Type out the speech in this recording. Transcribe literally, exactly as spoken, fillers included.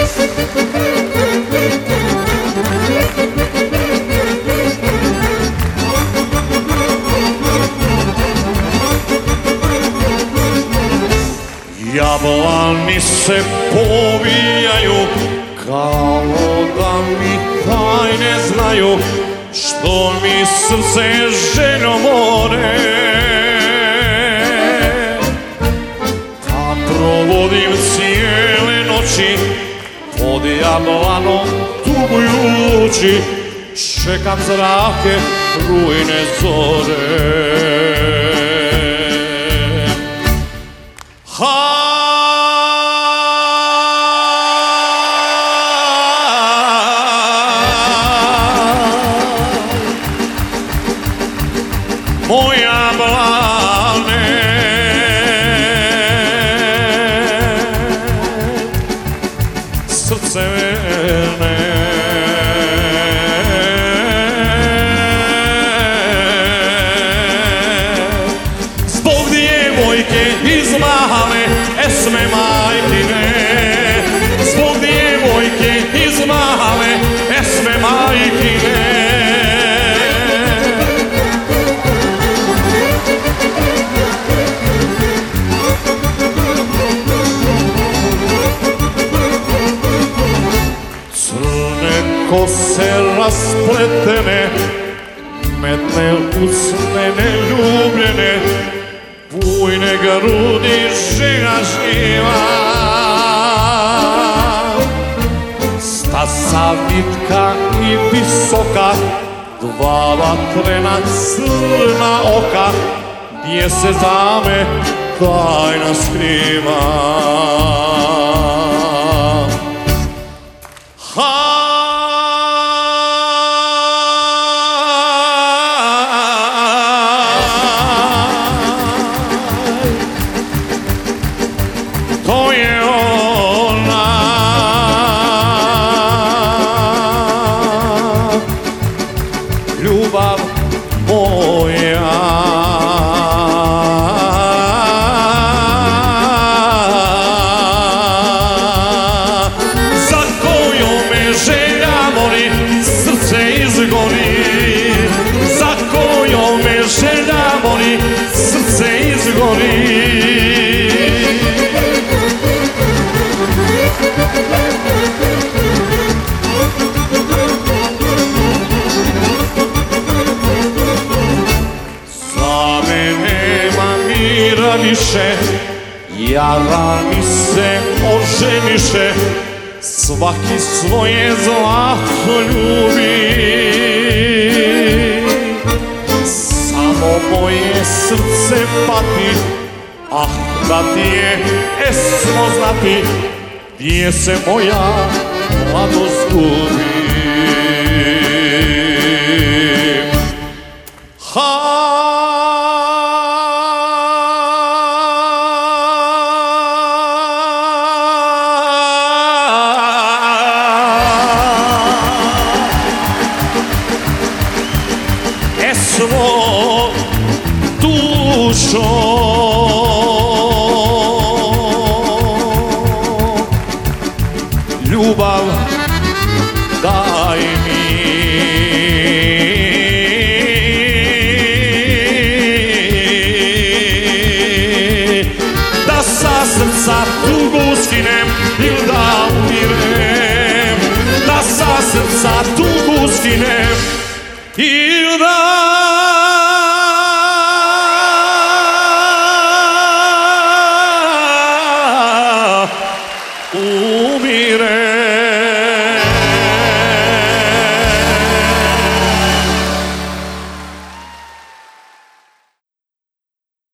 Jablani se povijaju kao da mi tajne znaju, što mi srce željno more. Ta provodim cijele noći pod jablanom tugujući, čekam zrake rujne zore. Moja blane, srce verne, zbog djevojke iz male Esme majkine, zbog djevojke iz male Esme majkine. Kose raspletene, metne usne neljubljene, bujne grudi žena živa. Stasa vitka i visoka, dva vatrena crna oka, gdje se za me tajna skriva. To je ona, ljubav moja. Za koju me želja mori, srce izgori. Za koju me želja mori, srce izgori. Za mene nema mira više, jara mi se oženiše, svaki svoje zlato ljubi. Samo moje srce pati, ah da ti je Esmo znati, gdje se moja mladost gubi. Esmo, dušo, ljubav daj mi. Da sa srca tugu skinem il da umirem. Da sa srca tugu skinem il da